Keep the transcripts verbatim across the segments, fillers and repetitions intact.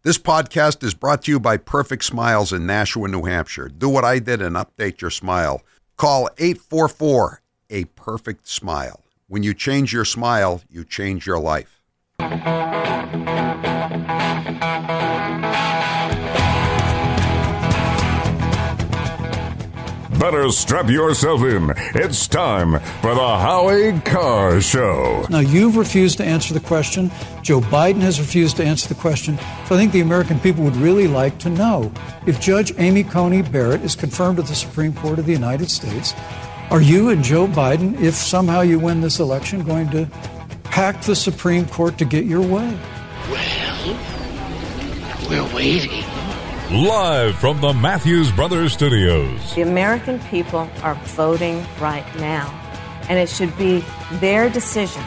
This podcast is brought to you by Perfect Smiles in Nashua, New Hampshire. Do what I did and update your smile. Call eight four four, A Perfect Smile. When you change your smile, you change your life. Better strap yourself in. It's time for the Howie Carr Show. Now, you've refused to answer the question. Joe Biden has refused to answer the question. So I think the American people would really like to know if Judge Amy Coney Barrett is confirmed to the Supreme Court of the United States, are you and Joe Biden, if somehow you win this election, going to pack the Supreme Court to get your way? Well, we're waiting. Live from the Matthews Brothers Studios. The American people are voting right now, and it should be their decision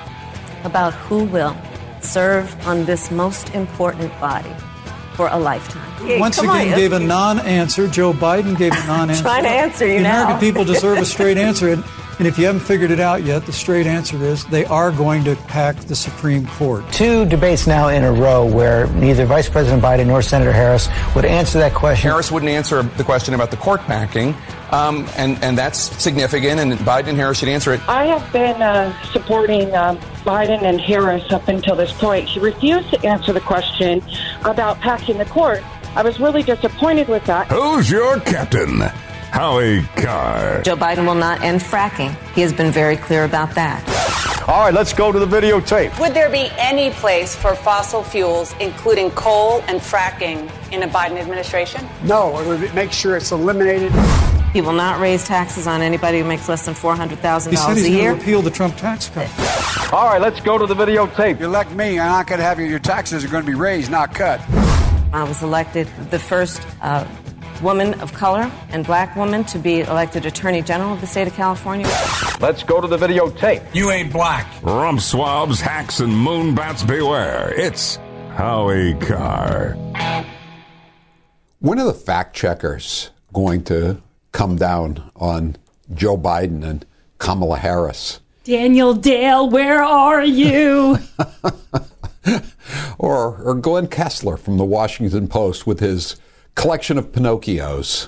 about who will serve on this most important body for a lifetime. Hey, Once again, on, gave a non-answer. Joe Biden gave a non-answer. Trying to answer you the now. The American people deserve a straight answer. And, and if you haven't figured it out yet, the straight answer is they are going to pack the Supreme Court. Two debates now in a row where neither Vice President Biden nor Senator Harris would answer that question. Harris wouldn't answer the question about the court packing, um, and, and that's significant, and Biden and Harris should answer it. I have been uh, supporting uh, Biden and Harris up until this point. He refused to answer the question about packing the court. I was really disappointed with that. Who's your captain? Howie Carr. Joe Biden will not end fracking. He has been very clear about that. All right, let's go to the videotape. Would there be any place for fossil fuels, including coal and fracking, in a Biden administration? No, it would make sure it's eliminated. He will not raise taxes on anybody who makes less than four hundred thousand dollars a year. He said he's going to repeal the Trump tax cut. All right, let's go to the videotape. You elect me, I'm not going to have your, your taxes are going to be raised, not cut. I was elected the first uh, woman of color and black woman to be elected Attorney General of the state of California. Let's go to the videotape. You ain't black. Rump swabs, hacks, and moonbats beware. It's Howie Carr. When are the fact checkers going to come down on Joe Biden and Kamala Harris? Daniel Dale, where are you? or, or Glenn Kessler from the Washington Post with his collection of Pinocchios,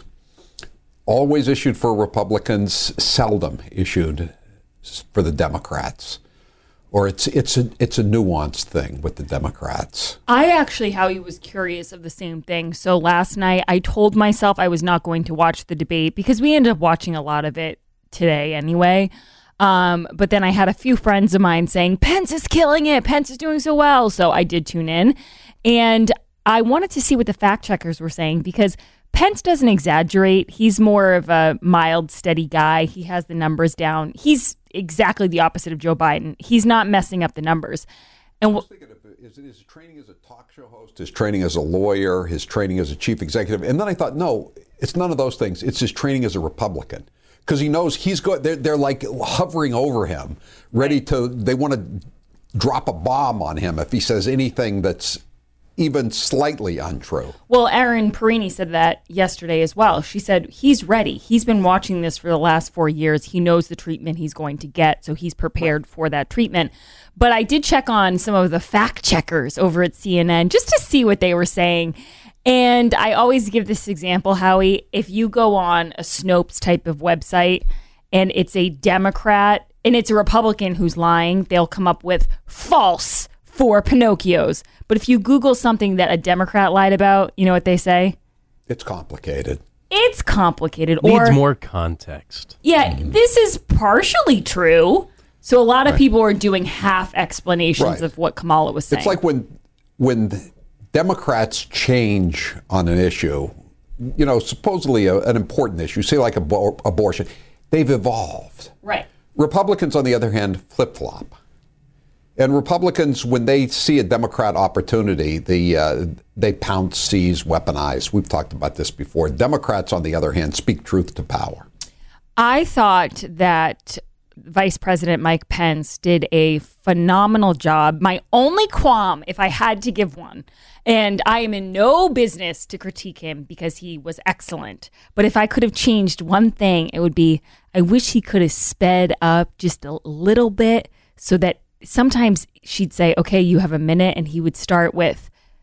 always issued for Republicans, seldom issued for the Democrats. Or it's it's a it's a nuanced thing with the Democrats. I actually, Howie, was curious of the same thing. So last night I told myself I was not going to watch the debate because we ended up watching a lot of it today anyway. Um, but then I had a few friends of mine saying, Pence is killing it. Pence is doing so well. So I did tune in. And I wanted to see what the fact checkers were saying because Pence doesn't exaggerate. He's more of a mild, steady guy. He has the numbers down. He's exactly the opposite of Joe Biden. He's not messing up the numbers. And I was thinking of his, his training as a talk show host, his training as a lawyer, his training as a chief executive. And then I thought, no, it's none of those things. It's his training as a Republican. Because he knows he's going, they're, they're like hovering over him, ready to, they want to drop a bomb on him if he says anything that's even slightly untrue. Well, Erin Perini said that yesterday as well. She said he's ready. He's been watching this for the last four years. He knows the treatment he's going to get, so he's prepared for that treatment. But I did check on some of the fact checkers over at C N N just to see what they were saying. And I always give this example, Howie. If you go on a Snopes type of website and it's a Democrat and it's a Republican who's lying, they'll come up with false for Pinocchios. But if you Google something that a Democrat lied about, you know what they say? It's complicated. It's complicated. Needs or, more context. Yeah, mm-hmm. This is partially true. So a lot of right. people are doing half explanations right. of what Kamala was saying. It's like when when Democrats change on an issue, you know, supposedly a, an important issue, say like abor- abortion, they've evolved. Right. Republicans, on the other hand, flip-flop. And Republicans, when they see a Democrat opportunity, the uh, they pounce, seize, weaponize. We've talked about this before. Democrats, on the other hand, speak truth to power. I thought that Vice President Mike Pence did a phenomenal job. My only qualm, if I had to give one, and I am in no business to critique him because he was excellent, but if I could have changed one thing, it would be I wish he could have sped up just a little bit so that sometimes she'd say, okay, you have a minute, and he would start with,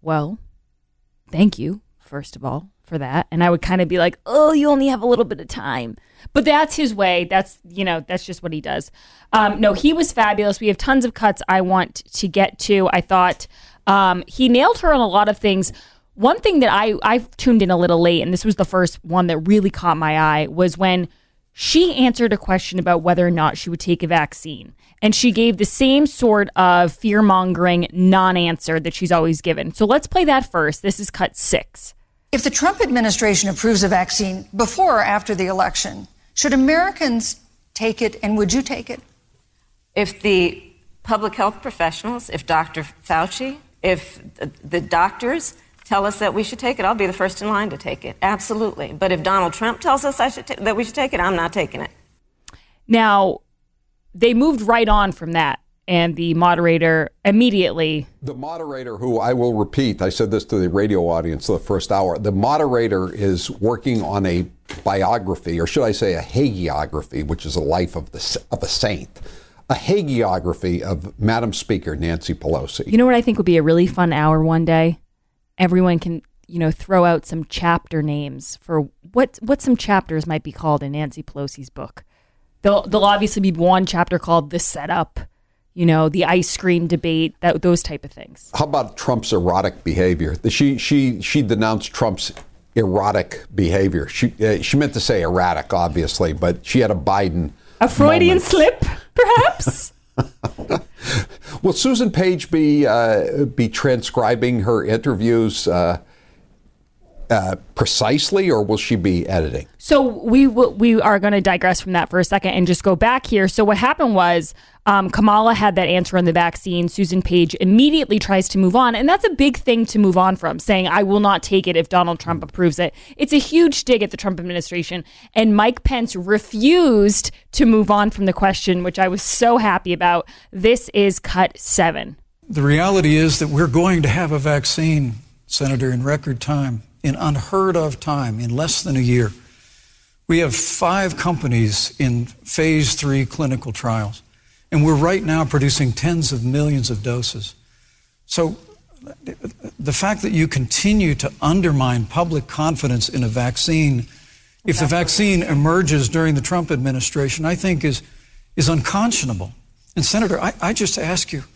well, thank you, first of all, for that. And I would kind of be like, oh, you only have a little bit of time. But that's his way. That's, you know, that's just what he does. Um, no, he was fabulous. We have tons of cuts I want to get to. I thought um, he nailed her on a lot of things. One thing that I, I tuned in a little late, and this was the first one that really caught my eye, was when she answered a question about whether or not she would take a vaccine. And she gave the same sort of fear-mongering non-answer that she's always given. So let's play that first. This is cut six. If the Trump administration approves a vaccine before or after the election, should Americans take it, and would you take it? If the public health professionals, if Doctor Fauci, if the, the doctors tell us that we should take it, I'll be the first in line to take it. Absolutely. But if Donald Trump tells us I should ta- that we should take it, I'm not taking it. Now, they moved right on from that. And the moderator immediately... The moderator, who I will repeat, I said this to the radio audience the first hour, the moderator is working on a biography, or should I say a hagiography, which is a life of the of a saint. A hagiography of Madam Speaker Nancy Pelosi. You know what I think would be a really fun hour one day? Everyone can, you know, throw out some chapter names for what what some chapters might be called in Nancy Pelosi's book. There'll, there'll obviously be one chapter called The Setup, you know, the ice cream debate, that those type of things. How about Trump's erotic behavior? She she she denounced Trump's erotic behavior. She uh, she meant to say erratic, obviously, but she had a Biden a Freudian moment. slip, perhaps. Will Susan Page be uh, be transcribing her interviews uh, uh, precisely, or will she be editing? So we w- we are going to digress from that for a second and just go back here. So what happened was um, Kamala had that answer on the vaccine. Susan Page immediately tries to move on. And that's a big thing to move on from, saying, I will not take it if Donald Trump approves it. It's a huge dig at the Trump administration. And Mike Pence refused to move on from the question, which I was so happy about. This is cut seven. The reality is that we're going to have a vaccine, Senator, in record time, in unheard of time, in less than a year. We have five companies in phase three clinical trials, and we're right now producing tens of millions of doses. So the fact that you continue to undermine public confidence in a vaccine, if the vaccine emerges during the Trump administration, I think is, is unconscionable. And Senator, I, I just ask you,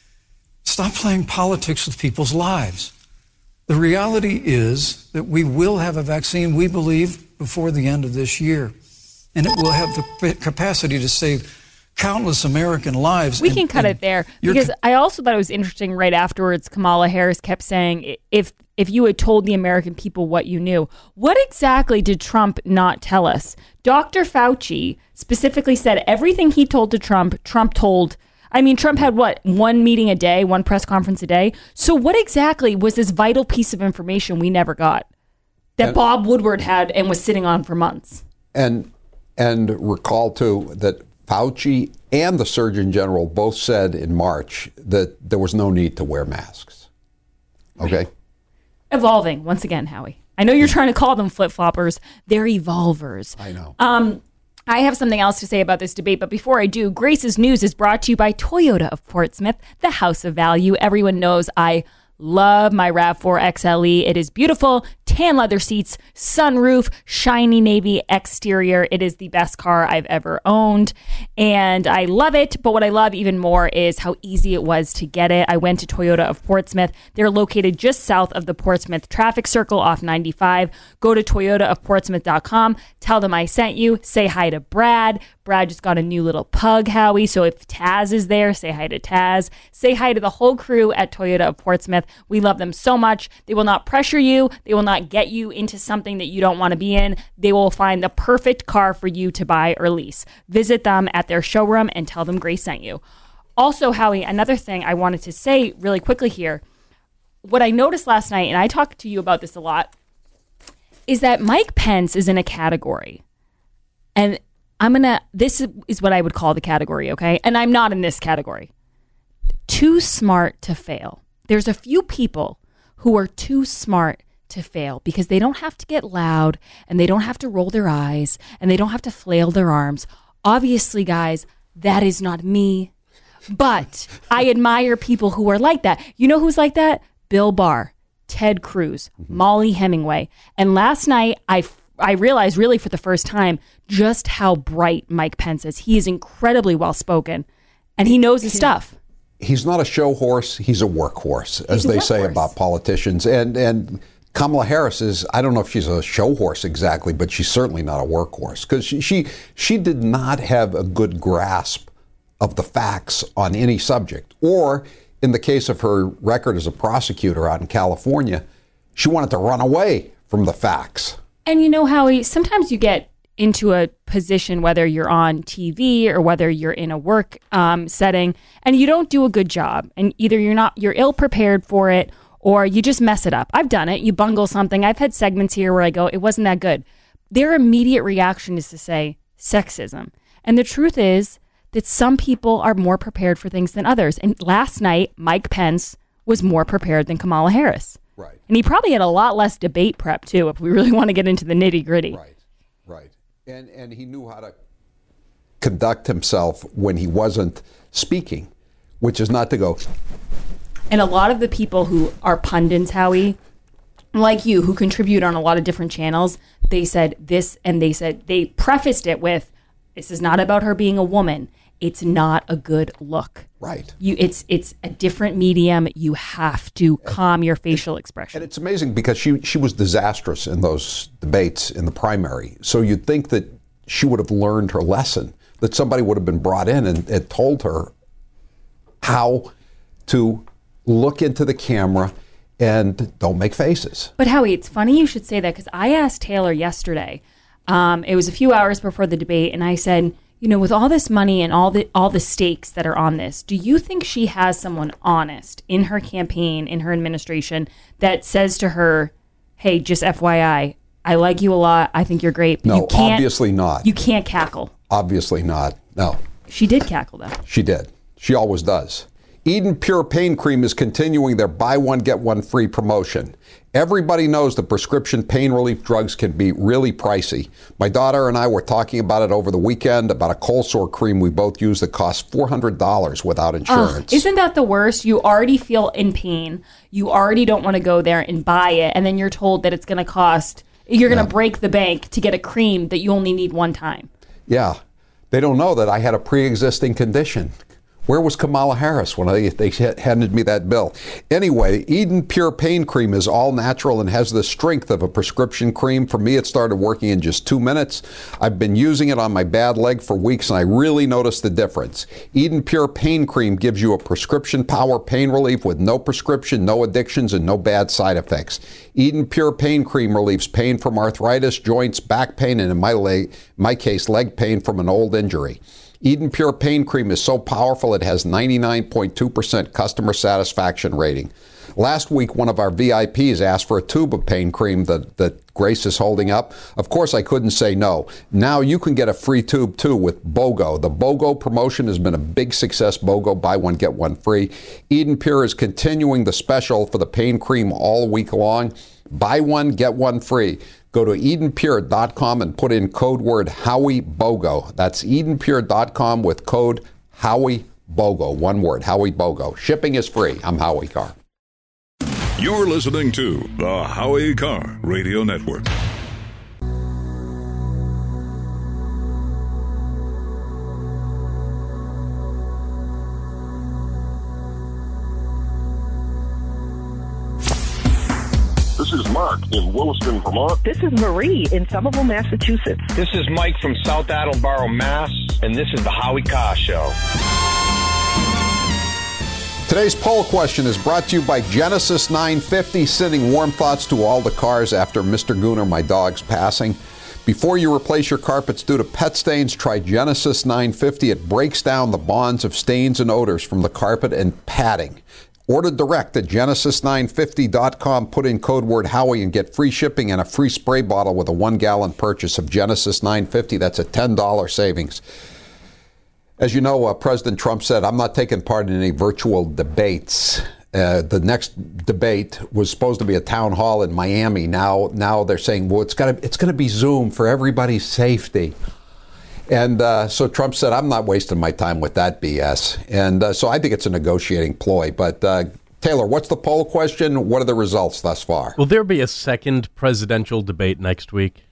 stop playing politics with people's lives. The reality is that we will have a vaccine, we believe, before the end of this year. And it will have the capacity to save countless American lives. We and, can cut it there. Because co- I also thought it was interesting right afterwards, Kamala Harris kept saying, if if you had told the American people what you knew, what exactly did Trump not tell us? Doctor Fauci specifically said everything he told to Trump, Trump told I mean, Trump had, what, one meeting a day, one press conference a day? So what exactly was this vital piece of information we never got that and, Bob Woodward had and was sitting on for months? And and recall, too, that Fauci and the Surgeon General both said in March that there was no need to wear masks. Okay? Evolving, once again, Howie. I know you're trying to call them flip-floppers. They're evolvers. I know. Um... I have something else to say about this debate, but before I do, Grace's News is brought to you by Toyota of Portsmouth, the house of value. Everyone knows I love my RAV four X L E. It is beautiful, tan leather seats, sunroof, shiny navy exterior. It is the best car I've ever owned, and I love it. But what I love even more is how easy it was to get it. I went to Toyota of Portsmouth. They're located just south of the Portsmouth traffic circle off ninety-five. Go to toyota of portsmouth dot com. Tell them I sent you. Say hi to Brad. Brad just got a new little pug, Howie. So if Taz is there, say hi to Taz. Say hi to the whole crew at Toyota of Portsmouth. We love them so much. They will not pressure you. They will not get you into something that you don't want to be in. They will find the perfect car for you to buy or lease. Visit them at their showroom and tell them Grace sent you. Also, Howie, another thing I wanted to say really quickly here. What I noticed last night, and I talked to you about this a lot, is that Mike Pence is in a category. And I'm going to, this is what I would call the category, okay? And I'm not in this category. Too smart to fail. There's a few people who are too smart to fail because they don't have to get loud and they don't have to roll their eyes and they don't have to flail their arms. Obviously, guys, that is not me. But I admire people who are like that. You know who's like that? Bill Barr. Ted Cruz, mm-hmm. Molly Hemingway. And last night, I, I realized really for the first time just how bright Mike Pence is. He is incredibly well-spoken, and he knows his he, stuff. He's not a show horse. He's a workhorse, as they say about politicians. And and Kamala Harris is, I don't know if she's a show horse exactly, but she's certainly not a workhorse, because she, she, she did not have a good grasp of the facts on any subject. Or, in the case of her record as a prosecutor out in California, she wanted to run away from the facts. And you know, Howie, sometimes you get into a position, whether you're on T V or whether you're in a work um, setting, and you don't do a good job, and either you're not, you're ill prepared for it, or you just mess it up. I've done it. You bungle something. I've had segments here where I go, it wasn't that good. Their immediate reaction is to say sexism. And the truth is that some people are more prepared for things than others. And last night, Mike Pence was more prepared than Kamala Harris. Right. And he probably had a lot less debate prep, too, if we really want to get into the nitty gritty. Right, right. And, and he knew how to conduct himself when he wasn't speaking, which is not to go... And a lot of the people who are pundits, Howie, like you, who contribute on a lot of different channels, they said this, and they said, they prefaced it with, this is not about her being a woman. It's not a good look. Right. You, it's it's a different medium. You have to calm your facial expression. And it's amazing because she, she was disastrous in those debates in the primary. So you'd think that she would have learned her lesson, that somebody would have been brought in and, and told her how to look into the camera and don't make faces. But Howie, it's funny you should say that, because I asked Taylor yesterday, um, it was a few hours before the debate, and I said, you know, with all this money and all the all the stakes that are on this, do you think she has someone honest in her campaign, in her administration, that says to her, hey, just F Y I, I like you a lot, I think you're great. But no, you can't, obviously not. You can't cackle. Obviously not, no. She did cackle, though. She did. She always does. Eden Pure Pain Cream is continuing their buy one, get one free promotion. Everybody knows that prescription pain relief drugs can be really pricey. My daughter and I were talking about it over the weekend, about a cold sore cream we both use that costs four hundred dollars without insurance. Ugh, isn't that the worst? You already feel in pain. You already don't want to go there and buy it. And then you're told that it's going to cost, you're going to yeah. break the bank to get a cream that you only need one time. Yeah. They don't know that I had a pre-existing condition. Where was Kamala Harris when they, they handed me that bill? Anyway, Eden Pure Pain Cream is all natural and has the strength of a prescription cream. For me, it started working in just two minutes. I've been using it on my bad leg for weeks, and I really noticed the difference. Eden Pure Pain Cream gives you a prescription power pain relief with no prescription, no addictions, and no bad side effects. Eden Pure Pain Cream relieves pain from arthritis, joints, back pain, and in my, leg, my case, leg pain from an old injury. Eden Pure Pain Cream is so powerful it has ninety-nine point two percent customer satisfaction rating. Last week, one of our V I Ps asked for a tube of pain cream that, that Grace is holding up. Of course, I couldn't say no. Now you can get a free tube, too, with BOGO. The BOGO promotion has been a big success. BOGO, buy one, get one free. Eden Pure is continuing the special for the pain cream all week long. Buy one, get one free. Go to eden pure dot com and put in code word Howie BOGO. That's eden pure dot com with code Howie BOGO. One word, Howie BOGO. Shipping is free. I'm Howie Carr. You're listening to the Howie Carr Radio Network. This is Mark in Williston, Vermont. This is Marie in Somerville, Massachusetts. This is Mike from South Attleboro, Mass. And this is the Howie Carr Show. Today's poll question is brought to you by Genesis nine fifty, sending warm thoughts to all the cars after Mister Gooner, my dog's passing. Before you replace your carpets due to pet stains, try Genesis nine fifty. It breaks down the bonds of stains and odors from the carpet and padding. Order direct at genesis nine fifty dot com. Put in code word Howie and get free shipping and a free spray bottle with a one-gallon purchase of Genesis nine fifty. That's a ten dollars savings. As you know, uh, President Trump said, I'm not taking part in any virtual debates. Uh, the next debate was supposed to be a town hall in Miami. Now, now they're saying, well, it's got to, it's going to be Zoom for everybody's safety. And uh, so Trump said, I'm not wasting my time with that B S. And uh, so I think it's a negotiating ploy. But uh, Taylor, what's the poll question? What are the results thus far? Will there be a second presidential debate next week?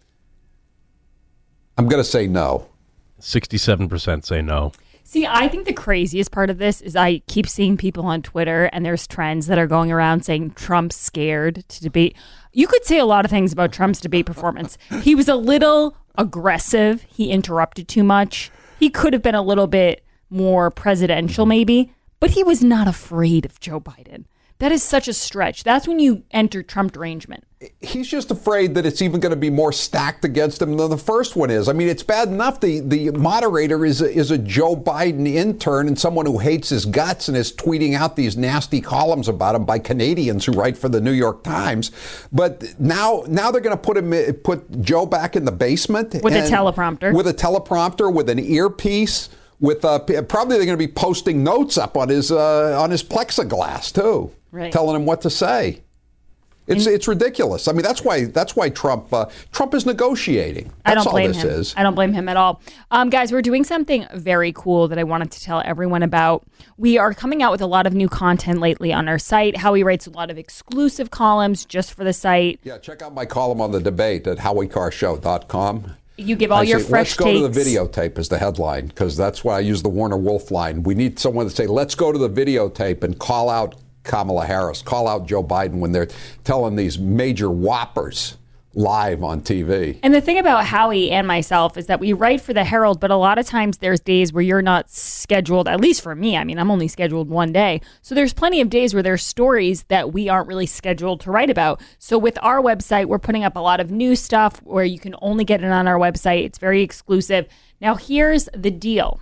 I'm going to say no. sixty-seven percent say no. See, I think the craziest part of this is I keep seeing people on Twitter and there's trends that are going around saying Trump's scared to debate. You could say a lot of things about Trump's debate performance. He was a little aggressive. He interrupted too much. He could have been a little bit more presidential maybe, but he was not afraid of Joe Biden. That is such a stretch. That's when you enter Trump derangement. He's just afraid that it's even going to be more stacked against him than the first one is. I mean, it's bad enough the, the moderator is a, is a Joe Biden intern and someone who hates his guts and is tweeting out these nasty columns about him by Canadians who write for the New York Times. But now now they're going to put him put Joe back in the basement. With a teleprompter. With a teleprompter, with an earpiece. With uh, probably they're going to be posting notes up on his uh, on his plexiglass too, right. Telling him what to say. It's and, it's ridiculous. I mean, that's why that's why Trump uh, Trump is negotiating. That's I don't all blame this him. is. I don't blame him at all. Um, guys, we're doing something very cool that I wanted to tell everyone about. We are coming out with a lot of new content lately on our site. Howie writes a lot of exclusive columns just for the site. Yeah, check out my column on the debate at howie carr show dot com. You give all I your say, fresh takes. Let's go takes. to the videotape as the headline, because that's why I use the Warner Wolf line. We need someone to say, let's go to the videotape and call out Kamala Harris, call out Joe Biden when they're telling these major whoppers live on T V. And the thing about Howie and myself is that we write for the Herald, but a lot of times there's days where you're not scheduled, at least for me. I mean, I'm only scheduled one day. So there's plenty of days where there's stories that we aren't really scheduled to write about. So with our website, we're putting up a lot of new stuff where you can only get it on our website. It's very exclusive. Now, here's the deal.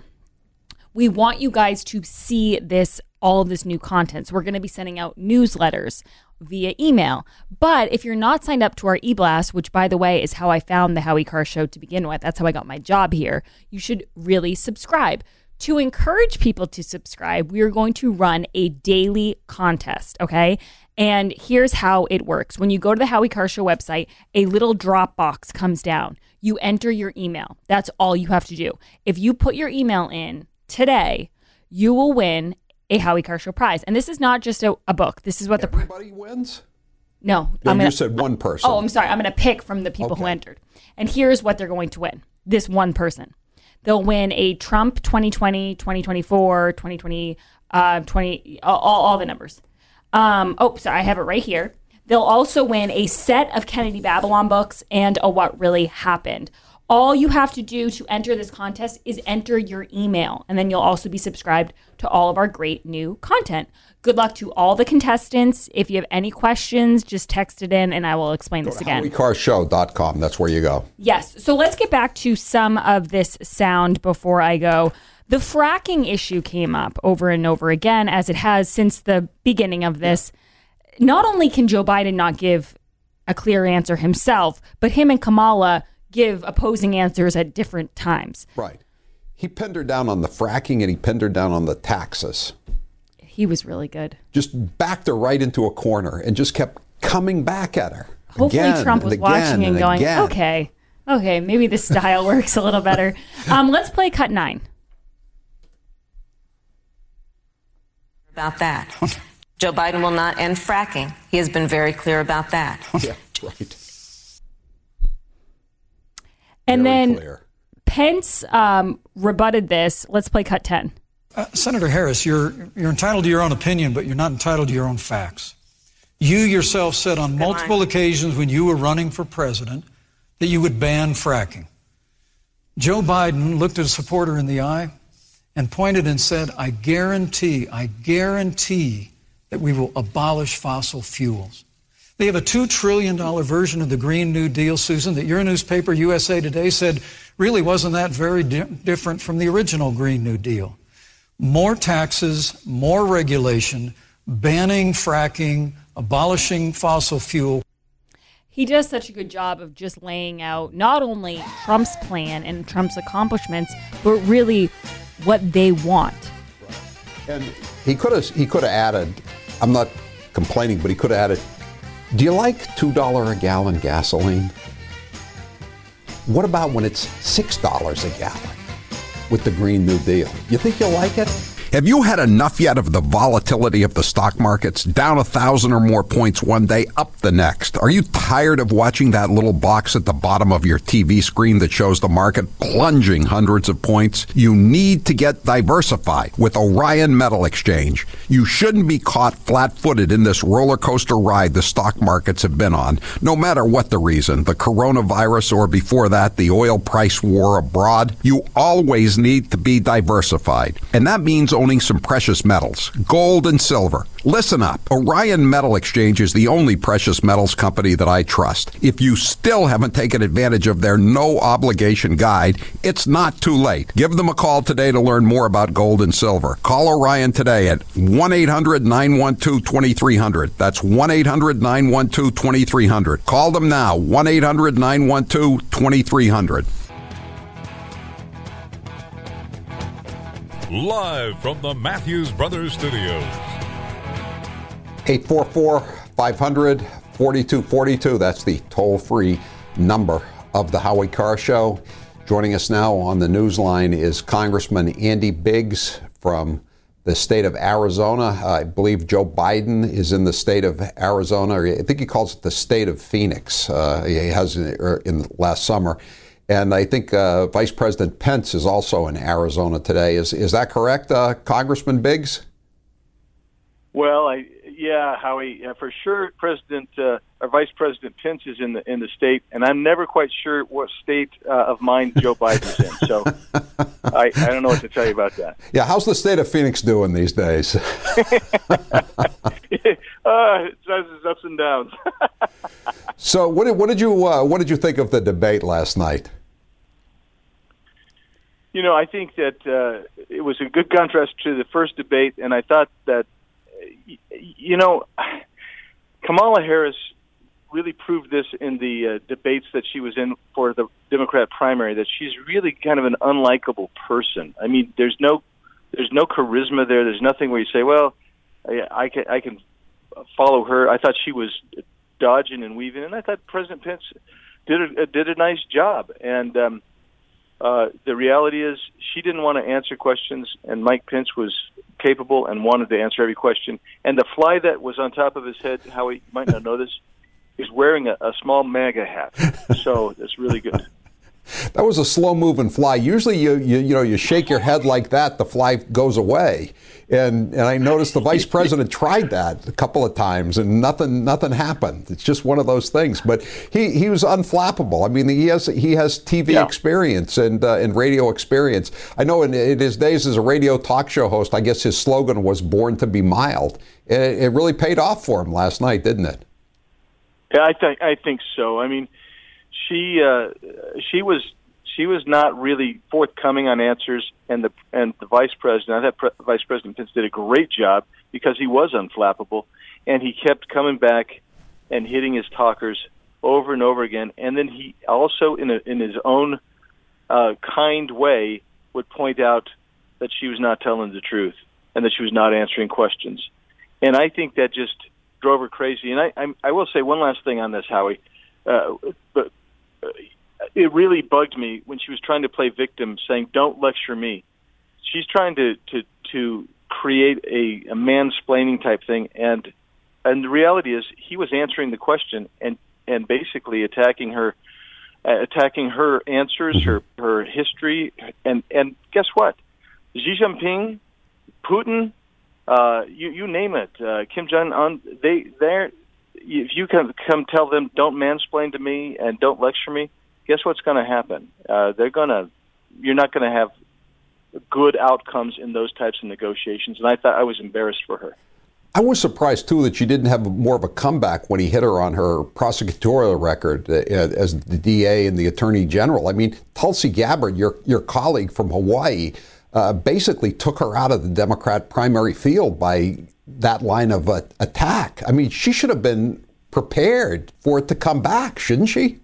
We want you guys to see this, all of this new content. So we're going to be sending out newsletters via email. But if you're not signed up to our e-blast, which by the way is how I found the Howie Carr Show to begin with, that's how I got my job here, you should really subscribe. To encourage people to subscribe, we are going to run a daily contest, okay? And here's how it works. When you go to the Howie Carr Show website, a little drop box comes down. You enter your email. That's all you have to do. If you put your email in today, you will win a Howie Carr Show prize. And this is not just a, a book. This is what Everybody the... Everybody wins? No. No, I'm you gonna, said one person. Oh, I'm sorry. I'm going to pick from the people okay. who entered. And here's what they're going to win. This one person. They'll win a Trump twenty twenty, twenty twenty-four, twenty twenty, uh, twenty, all, all the numbers. Um, oh, sorry. I have it right here. They'll also win a set of Kennedy Babylon books and a What Really Happened. All you have to do to enter this contest is enter your email, and then you'll also be subscribed to all of our great new content. Good luck to all the contestants. If you have any questions, just text it in, and I will explain Go this to again. howie carr show dot com. That's where you go. Yes. So let's get back to some of this sound before I go. The fracking issue came up over and over again, as it has since the beginning of this. Not only can Joe Biden not give a clear answer himself, but him and Kamala give opposing answers at different times. Right. He pinned her down on the fracking and he pinned her down on the taxes. He was really good. Just backed her right into a corner and just kept coming back at her. Hopefully again Trump was and watching and, and going, again. okay, okay, maybe this style works a little better. Um, let's play cut nine. About that. Joe Biden will not end fracking. He has been very clear about that. Yeah, right. And Very then clear. Pence um, rebutted this. Let's play cut ten. Uh, Senator Harris, you're you're entitled to your own opinion, but you're not entitled to your own facts. You yourself said on multiple occasions when you were running for president that you would ban fracking. Joe Biden looked at a supporter in the eye and pointed and said, I guarantee, I guarantee that we will abolish fossil fuels. They have a two trillion dollars version of the Green New Deal, Susan, that your newspaper, U S A Today, said really wasn't that very di- different from the original Green New Deal. More taxes, more regulation, banning fracking, abolishing fossil fuel. He does such a good job of just laying out not only Trump's plan and Trump's accomplishments, but really what they want. And he could have he could have added, I'm not complaining, but he could have added, do you like two dollars a gallon gasoline? What about when it's six dollars a gallon with the Green New Deal? You think you'll like it? Have you had enough yet of the volatility of the stock markets? Down a thousand or more points one day, up the next. Are you tired of watching that little box at the bottom of your T V screen that shows the market plunging hundreds of points? You need to get diversified with Orion Metal Exchange. You shouldn't be caught flat-footed in this roller coaster ride the stock markets have been on, no matter what the reason, the coronavirus or before that, the oil price war abroad. You always need to be diversified. And that means owning some precious metals, gold and silver. Listen up. Orion Metal Exchange is the only precious metals company that I trust. If you still haven't taken advantage of their no-obligation guide, it's not too late. Give them a call today to learn more about gold and silver. Call Orion today at one eight hundred nine one two two three zero zero. That's one eight hundred nine one two two three zero zero. Call them now, one eight hundred nine one two two three zero zero. Live from the Matthews Brothers Studios. eight four four, five hundred, forty-two forty-two. That's the toll-free number of the Howie Carr Show. Joining us now on the newsline is Congressman Andy Biggs from the state of Arizona. I believe Joe Biden is in the state of Arizona. I think he calls it the state of Phoenix. Uh, he has in, in last summer. And I think uh, Vice President Pence is also in Arizona today. Is is that correct, uh, Congressman Biggs? Well, I, yeah, Howie, uh, for sure. President uh, or Vice President Pence is in the in the state, and I'm never quite sure what state uh, of mind Joe Biden's in. So I, I don't know what to tell you about that. Yeah, how's the state of Phoenix doing these days? uh, it's ups and downs. So, what did what did you uh, what did you think of the debate last night? You know, I think that uh, it was a good contrast to the first debate, and I thought that, you know, Kamala Harris really proved this in the uh, debates that she was in for the Democrat primary, that she's really kind of an unlikable person. I mean, there's no there's no charisma there. There's nothing where you say, well, I, I can I can follow her. I thought she was dodging and weaving, and I thought President Pence did a, did a nice job. And um, uh, the reality is, she didn't want to answer questions, and Mike Pence was capable and wanted to answer every question. And the fly that was on top of his head, how he might not know this, is wearing a, a small MAGA hat. So that's really good. That was a slow-moving fly. Usually, you, you you know, you shake your head like that, the fly goes away. And and I noticed the vice president tried that a couple of times, and nothing nothing happened. It's just one of those things. But he, he was unflappable. I mean, he has he has T V yeah. experience and uh, and radio experience. I know in, in his days as a radio talk show host, I guess his slogan was "Born to be mild." It, it really paid off for him last night, didn't it? Yeah, I think I think so. I mean, she uh, she was. She was not really forthcoming on answers, and the and the vice president, I thought Pre- Vice President Pence did a great job because he was unflappable, and he kept coming back and hitting his talkers over and over again. And then he also, in a, in his own uh, kind way, would point out that she was not telling the truth and that she was not answering questions. And I think that just drove her crazy. And I I, I will say one last thing on this, Howie, uh, but. Uh, It really bugged me when she was trying to play victim, saying, "Don't lecture me." She's trying to to, to create a, a mansplaining type thing, and and the reality is, he was answering the question and, and basically attacking her, uh, attacking her answers, her her history, and and guess what? Xi Jinping, Putin, uh, you you name it, uh, Kim Jong Un, they they're if you can come tell them, "Don't mansplain to me and don't lecture me," guess what's going to happen? Uh, they're going to, you're not going to have good outcomes in those types of negotiations. And I thought I was embarrassed for her. I was surprised, too, that she didn't have more of a comeback when he hit her on her prosecutorial record uh, as the D A and the Attorney General. I mean, Tulsi Gabbard, your your colleague from Hawaii, uh, basically took her out of the Democrat primary field by that line of uh, attack. I mean, she should have been prepared for it to come back, shouldn't she?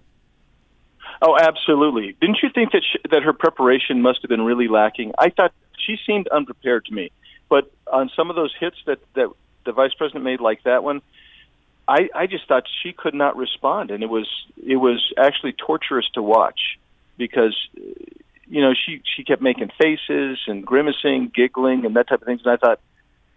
Oh, absolutely. Didn't you think that she, that her preparation must have been really lacking? I thought she seemed unprepared to me. But on some of those hits that, that the vice president made, like that one, I, I just thought she could not respond. And it was it was actually torturous to watch because, you know, she she kept making faces and grimacing, giggling, and that type of things. And I thought,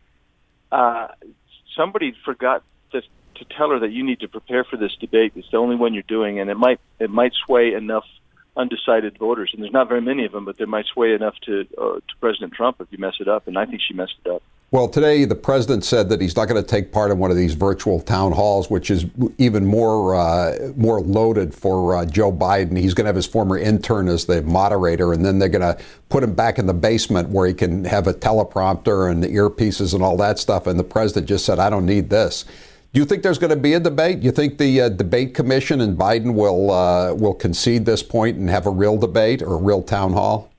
uh, somebody forgot to to tell her that you need to prepare for this debate. It's the only one you're doing, and it might it might sway enough undecided voters, and there's not very many of them, but there might sway enough to uh, to President Trump if you mess it up, and I think she messed it up. Well, today the president said that he's not going to take part in one of these virtual town halls, which is even more uh, more loaded for uh, Joe Biden. He's going to have his former intern as the moderator, and then they're going to put him back in the basement where he can have a teleprompter and earpieces and all that stuff, and the president just said, I don't need this. Do you think there's going to be a debate? Do you think the uh, debate commission and Biden will uh, will concede this point and have a real debate or a real town hall?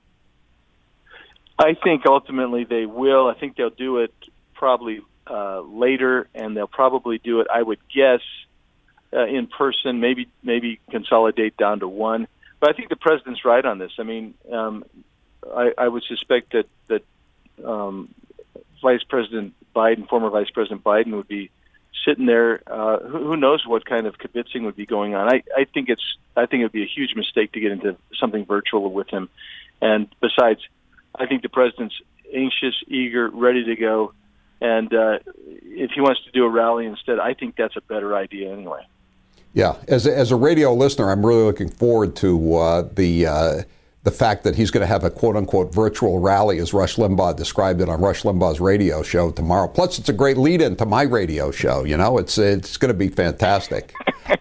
I think ultimately they will. I think they'll do it probably uh, later, and they'll probably do it, I would guess, uh, in person, maybe maybe consolidate down to one. But I think the president's right on this. I mean, um, I, I would suspect that, that um, Vice President Biden, former Vice President Biden, would be sitting there. Uh, who, who knows what kind of kibitzing would be going on? I, I think it's. I think it would be a huge mistake to get into something virtual with him. And besides, I think the president's anxious, eager, ready to go. And uh, if he wants to do a rally instead, I think that's a better idea anyway. Yeah, as a, as a radio listener, I'm really looking forward to uh, the uh, the fact that he's going to have a quote-unquote virtual rally, as Rush Limbaugh described it on Rush Limbaugh's radio show tomorrow. Plus, it's a great lead-in to my radio show. You know, it's it's going to be fantastic.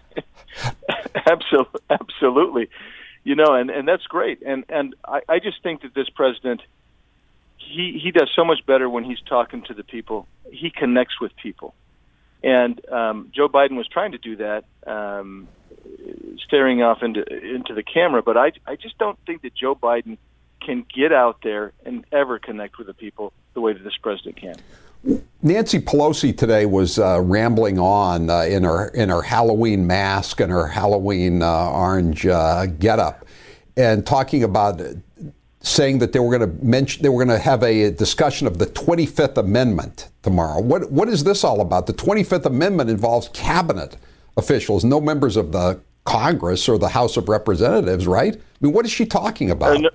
Absolutely, absolutely. You know, and, and that's great. And and I, I just think that this president, he, he does so much better when he's talking to the people. He connects with people. And um, Joe Biden was trying to do that, um, staring off into into the camera. But I, I just don't think that Joe Biden can get out there and ever connect with the people the way that this president can. Nancy Pelosi today was uh, rambling on uh, in her in her Halloween mask and her Halloween uh, orange uh, getup, and talking about saying that they were going to mention they were going to have a discussion of the twenty-fifth Amendment tomorrow. What what is this all about? The twenty-fifth Amendment involves cabinet officials, no members of the Congress or the House of Representatives, right? I mean, what is she talking about? Uh, no,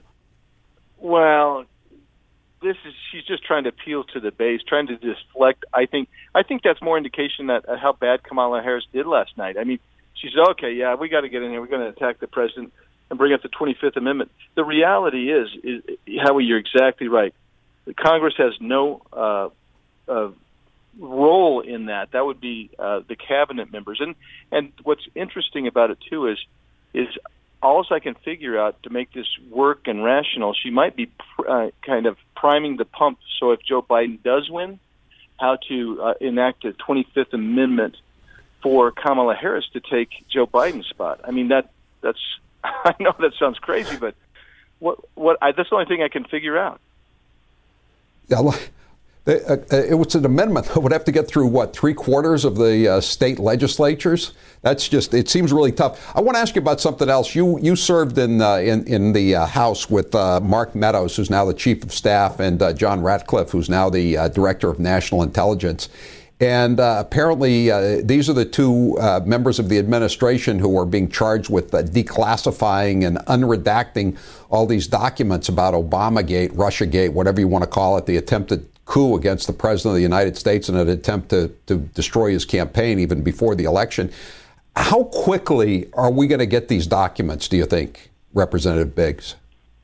well. This is she's just trying to appeal to the base, trying to deflect. I think I think that's more indication that uh, how bad Kamala Harris did last night. I mean, she said, "Okay, yeah, we got to get in here. We're going to attack the president and bring up the twenty-fifth Amendment." The reality is, is Howie, you're exactly right. The Congress has no uh, uh, role in that. That would be uh, the cabinet members. And and what's interesting about it too is is. all I can figure out to make this work and rational, she might be uh, kind of priming the pump. So if Joe Biden does win, how to uh, enact a twenty-fifth Amendment for Kamala Harris to take Joe Biden's spot. I mean, that that's I know that sounds crazy, but what what I, that's the only thing I can figure out. Yeah. They, uh, it was an amendment that would have to get through, what, three quarters of the uh, state legislatures? That's just, it seems really tough. I want to ask you about something else. You you served in uh, in, in the uh, House with uh, Mark Meadows, who's now the Chief of Staff, and uh, John Ratcliffe, who's now the uh, Director of National Intelligence. And uh, apparently uh, these are the two uh, members of the administration who are being charged with uh, declassifying and unredacting all these documents about Obamagate, Russiagate, whatever you want to call it, the attempted coup against the President of the United States in an attempt to, to destroy his campaign even before the election. How quickly are we going to get these documents, do you think, Representative Biggs?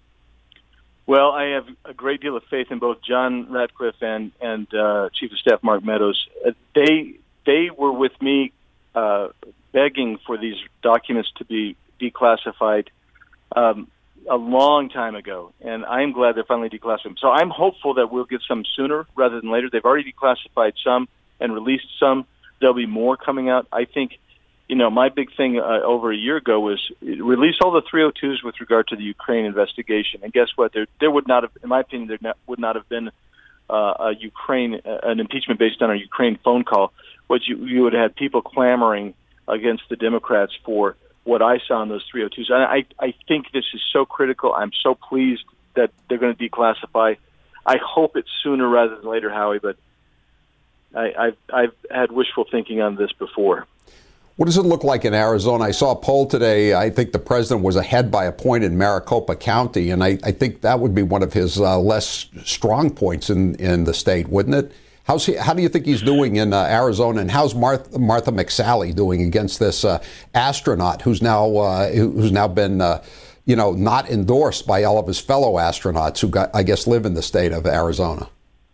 Well, I have a great deal of faith in both John Ratcliffe and and uh, Chief of Staff Mark Meadows. Uh, they they were with me uh, begging for these documents to be declassified um, a long time ago, and I'm glad they're finally declassified. So I'm hopeful that we'll get some sooner rather than later. They've already declassified some and released some. There'll be more coming out. I think, you know, my big thing uh, over a year ago was release all the three oh twos with regard to the Ukraine investigation. And guess what? There, there would not have, in my opinion, there not, would not have been uh, a Ukraine, uh, an impeachment based on a Ukraine phone call. What you, you would have had people clamoring against the Democrats for what I saw in those three oh twos. And I, I think this is so critical. I'm so pleased that they're going to declassify. I hope it's sooner rather than later, Howie, but I, I've, I've had wishful thinking on this before. What does it look like in Arizona? I saw a poll today. I think the president was ahead by a point in Maricopa County, and I, I think that would be one of his uh, less strong points in, in the state, wouldn't it? How's he, how do you think he's doing in uh, Arizona, and how's Martha, Martha McSally doing against this uh, astronaut who's now uh, who's now been uh, you know not endorsed by all of his fellow astronauts who got, I guess live in the state of Arizona?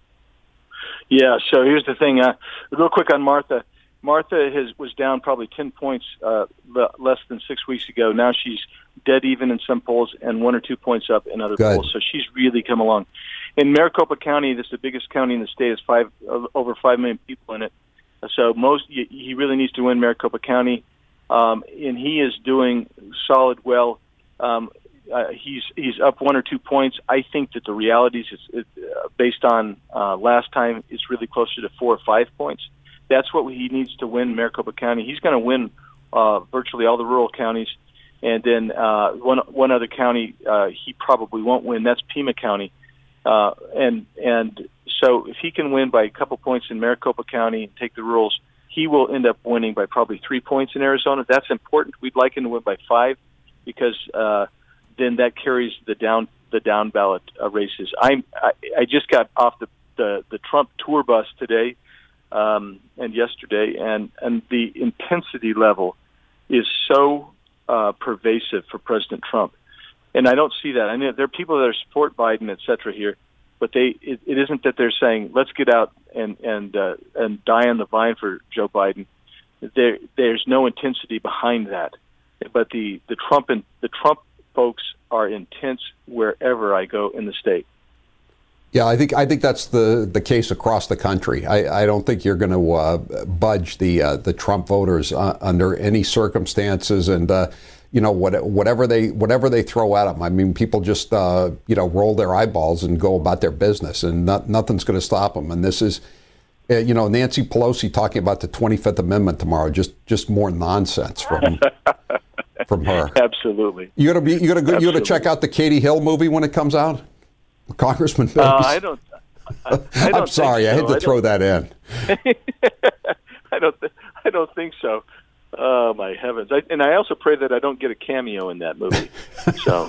Yeah. So here's the thing. Uh, real quick on Martha. Martha has, was down probably ten points uh, less than six weeks ago. Now she's dead even in some polls and one or two points up in other Good. polls. So she's really come along. In Maricopa County, this is the biggest county in the state. It's five over five million people in it. So most he really needs to win Maricopa County, um, and he is doing solid well. Um, uh, he's he's up one or two points. I think that the realities is, is uh, based on uh, last time. It's really closer to four or five points. That's what he needs to win Maricopa County. He's going to win uh, virtually all the rural counties, and then uh, one one other county uh, he probably won't win. That's Pima County, uh, and and so if he can win by a couple points in Maricopa County and take the rurals, he will end up winning by probably three points in Arizona. That's important. We'd like him to win by five because uh, then that carries the down the down ballot uh, races. I'm I, I just got off the, the the Trump tour bus today. Um, and yesterday, and, and the intensity level is so uh, pervasive for President Trump. And I don't see that. I mean, there are people that are support Biden, et cetera, here, but they it, it isn't that they're saying, let's get out and and uh, and die on the vine for Joe Biden. There, there's no intensity behind that. But the, the Trump and the Trump folks are intense wherever I go in the state. Yeah, I think I think that's the, the case across the country. I, I don't think you're going to uh, budge the uh, the Trump voters uh, under any circumstances, and uh, you know what, whatever they whatever they throw at them. I mean, people just uh, you know roll their eyeballs and go about their business, and not, nothing's going to stop them. And this is, uh, you know, Nancy Pelosi talking about the twenty-fifth Amendment tomorrow. Just just more nonsense from from her. Absolutely. You got to be you got to you got to check out the Katie Hill movie when it comes out. Congressman Mills. Uh, I don't. I, I don't I'm sorry, so. I had to I throw that in. I don't. Th- I don't think so. Oh my heavens! I, and I also pray that I don't get a cameo in that movie. So,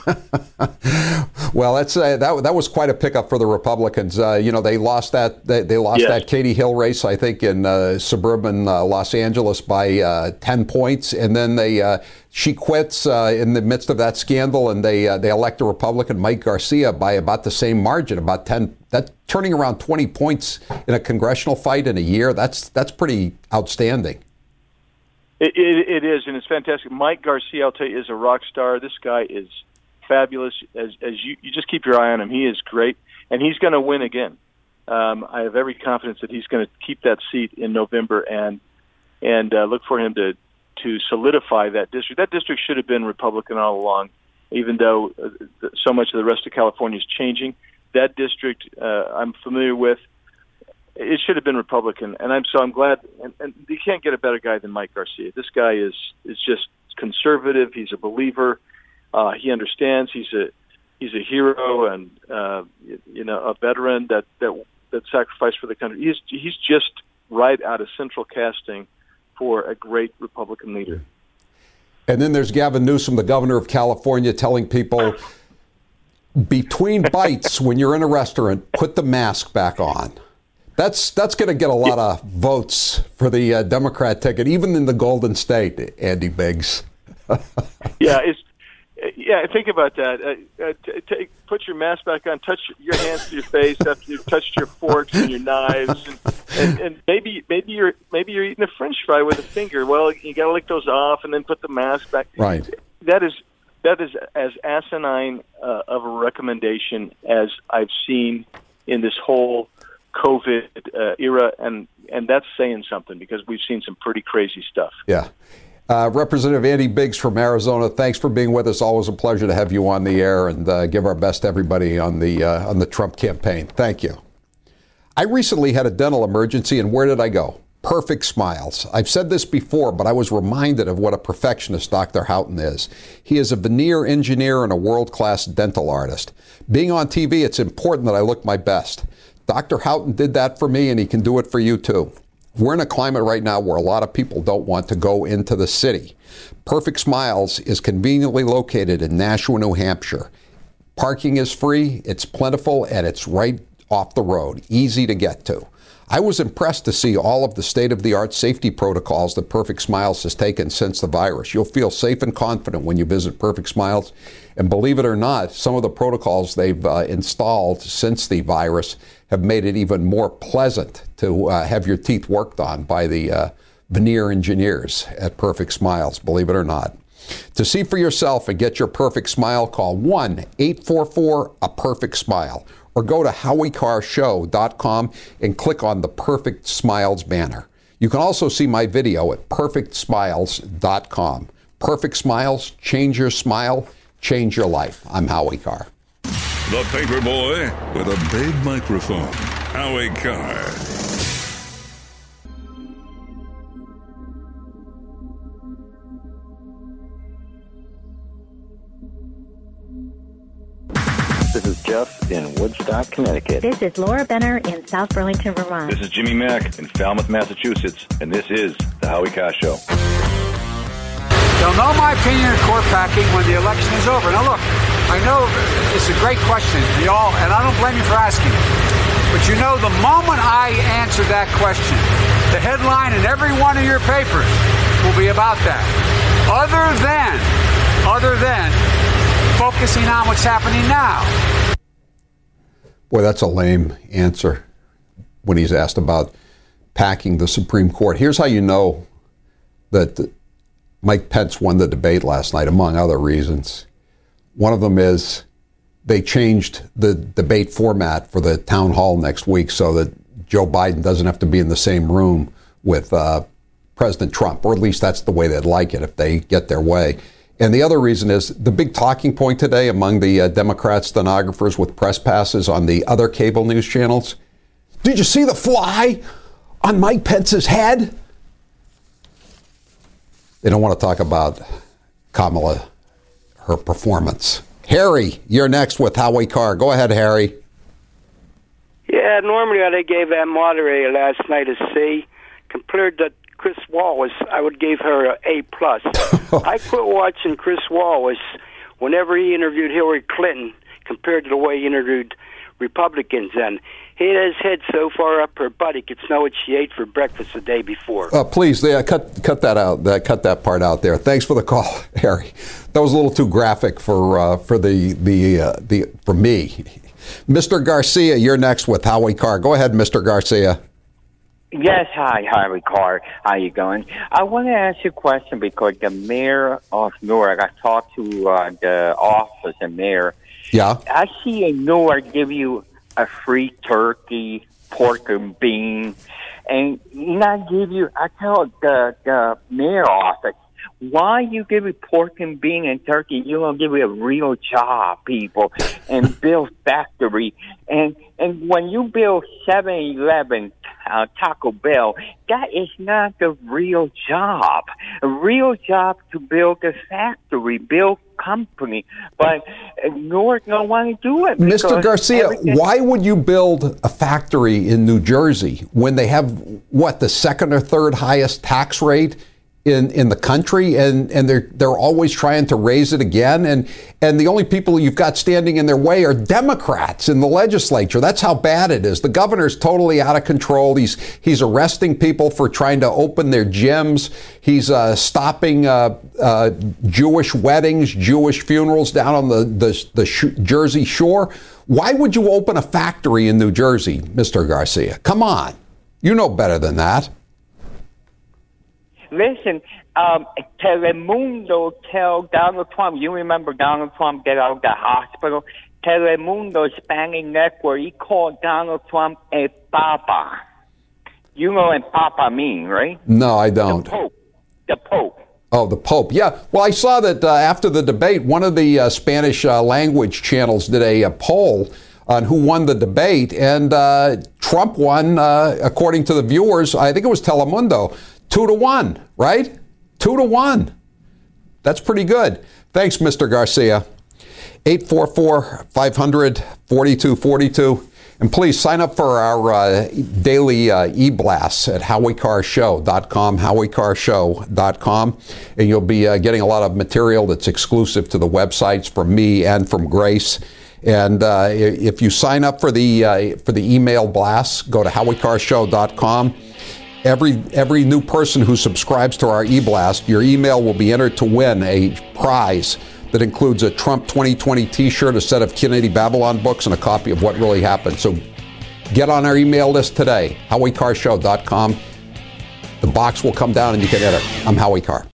well, that's uh, that. That was quite a pickup for the Republicans. Uh, you know, they lost that. They, they lost yes. that Katie Hill race, I think, in uh, suburban uh, Los Angeles by uh, ten points, and then they uh, she quits uh, in the midst of that scandal, and they uh, they elect a Republican, Mike Garcia, by about the same margin, about ten. That turning around twenty points in a congressional fight in a year. That's that's pretty outstanding. It, it, it is, and it's fantastic. Mike Garcia, I'll tell you, is a rock star. This guy is fabulous. As as you, you just keep your eye on him, he is great, and he's going to win again. Um, I have every confidence that he's going to keep that seat in November, and and uh, look for him to to solidify that district. That district should have been Republican all along, even though uh, so much of the rest of California is changing. That district uh, I'm familiar with. It should have been Republican, and I'm so I'm glad. And, and you can't get a better guy than Mike Garcia. This guy is is just conservative. He's a believer. Uh, he understands. He's a he's a hero, and uh, you know, a veteran that that that sacrificed for the country. He's he's just right out of central casting for a great Republican leader. And then there's Gavin Newsom, the governor of California, telling people between bites when you're in a restaurant, put the mask back on. That's that's going to get a lot of votes for the uh, Democrat ticket, even in the Golden State, Andy Biggs. yeah, it's yeah. Think about that. Uh, uh, t- take, put your mask back on. Touch your hands to your face after you've touched your forks and your knives, and, and, and maybe maybe you're maybe you're eating a French fry with a finger. Well, you got to lick those off and then put the mask back. Right. That is that is as asinine uh, of a recommendation as I've seen in this whole COVID uh, era, and and that's saying something because we've seen some pretty crazy stuff. Yeah. Uh, Representative Andy Biggs from Arizona, thanks for being with us. Always a pleasure to have you on the air, and uh, give our best to everybody on the uh, on the Trump campaign. Thank you. I recently had a dental emergency, and where did I go? Perfect Smiles. I've said this before, but I was reminded of what a perfectionist Doctor Houghton is. He is a veneer engineer and a world-class dental artist. Being on T V, it's important that I look my best. Doctor Houghton did that for me, and he can do it for you too. We're in a climate right now where a lot of people don't want to go into the city. Perfect Smiles is conveniently located in Nashua, New Hampshire. Parking is free, it's plentiful, and it's right off the road, easy to get to. I was impressed to see all of the state-of-the-art safety protocols that Perfect Smiles has taken since the virus. You'll feel safe and confident when you visit Perfect Smiles. And believe it or not, some of the protocols they've uh, installed since the virus have made it even more pleasant to uh, have your teeth worked on by the uh, veneer engineers at Perfect Smiles, believe it or not. To see for yourself and get your perfect smile, call one eight four four A Perfect Smile or go to howie car show dot com and click on the Perfect Smiles banner. You can also see my video at perfect smiles dot com. Perfect Smiles, change your smile, change your life. I'm Howie Carr. The paper boy with a big microphone. Howie Carr. This is Jeff in Woodstock, Connecticut. This is Laura Benner in South Burlington, Vermont. This is Jimmy Mack in Falmouth, Massachusetts, and this is the Howie Carr Show. They'll know my opinion of court packing when the election is over. Now look, I know it's a great question, you all, and I don't blame you for asking it. But you know, the moment I answer that question, the headline in every one of your papers will be about that. Other than, other than focusing on what's happening now. Boy, that's a lame answer when he's asked about packing the Supreme Court. Here's how you know that Mike Pence won the debate last night, among other reasons. One of them is they changed the debate format for the town hall next week so that Joe Biden doesn't have to be in the same room with uh, President Trump, or at least that's the way they'd like it if they get their way. And the other reason is the big talking point today among the uh, Democrat stenographers with press passes on the other cable news channels. Did you see the fly on Mike Pence's head? They don't want to talk about Kamala, her performance. Harry, you're next with Howie Carr. Go ahead, Harry. Yeah, normally I gave that moderator last night a C. Compared to Chris Wallace, I would give her an A plus. I quit watching Chris Wallace whenever he interviewed Hillary Clinton compared to the way he interviewed Republicans. And he had his head so far up her butt he could smell what she ate for breakfast the day before. Uh, please, yeah, cut cut that out. That cut that part out there. Thanks for the call, Harry. That was a little too graphic for uh, for the the uh, the for me. Mister Garcia, you're next with Howie Carr. Go ahead, Mister Garcia. Yes, hi, Howie Carr. How you going? I want to ask you a question because the mayor of Newark, I talked to uh, the office and mayor. Yeah. I see in Newark give you a free turkey, pork and bean, and not give you. I tell the the mayor office, why you give me pork and bean and turkey? You don't give me a real job, people, and build factory. And and when you build seven eleven, uh, Taco Bell, that is not the real job. A real job to build a factory, build company. But uh, Newark don't want to do it. Mister Garcia, why would you build a factory in New Jersey when they have, what, the second or third highest tax rate in, in the country, and, and they're they're always trying to raise it again, and and the only people you've got standing in their way are Democrats in the legislature. That's how bad it is. The governor's totally out of control. He's he's arresting people for trying to open their gyms. He's uh, stopping uh, uh, Jewish weddings, Jewish funerals down on the the, the sh- Jersey Shore. Why would you open a factory in New Jersey, Mister Garcia? Come on, you know better than that. Listen, um, Telemundo tell Donald Trump, you remember Donald Trump get out of the hospital? Telemundo Spanish network, he called Donald Trump a papa. You know what papa mean, right? No, I don't. The Pope. The Pope. Oh, the Pope. Yeah. Well, I saw that uh, after the debate, one of the uh, Spanish uh, language channels did a, a poll on who won the debate, and uh, Trump won, uh, according to the viewers. I think it was Telemundo. Two to one, right? Two to one. That's pretty good. Thanks, Mister Garcia. eight four four, five hundred, forty-two forty-two. And please sign up for our uh, daily uh, e-blasts at howie carr show dot com, howie carr show dot com, and you'll be uh, getting a lot of material that's exclusive to the websites from me and from Grace. And uh, if you sign up for the uh, for the email blasts, go to howie carr show dot com. Every every new person who subscribes to our e-blast, your email will be entered to win a prize that includes a Trump twenty twenty t-shirt, a set of Kennedy Babylon books, and a copy of What Really Happened. So get on our email list today, howie carr show dot com. The box will come down and you can enter. I'm Howie Carr.